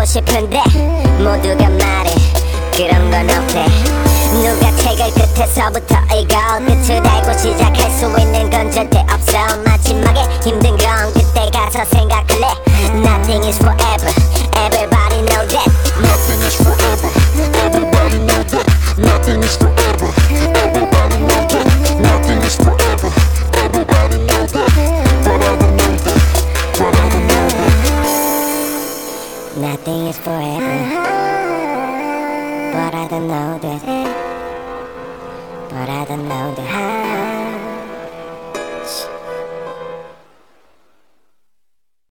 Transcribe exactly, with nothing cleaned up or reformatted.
싶은데 모두가 말해 그런 건 없대. 누가 책을 끝에서부터 읽어 끝을 알고 시작할 수 있는 건 절대 없어. 마지막에 힘든 건 그때 가서 생각할래. Nothing is forever, everybody know that. Nothing is forever, everybody know that. Nothing is forever, everybody know that. Nothing is forever, everybody know that. But I don't know that, but I don't know that. Nothing is forever, but I don't know that. But I don't know that.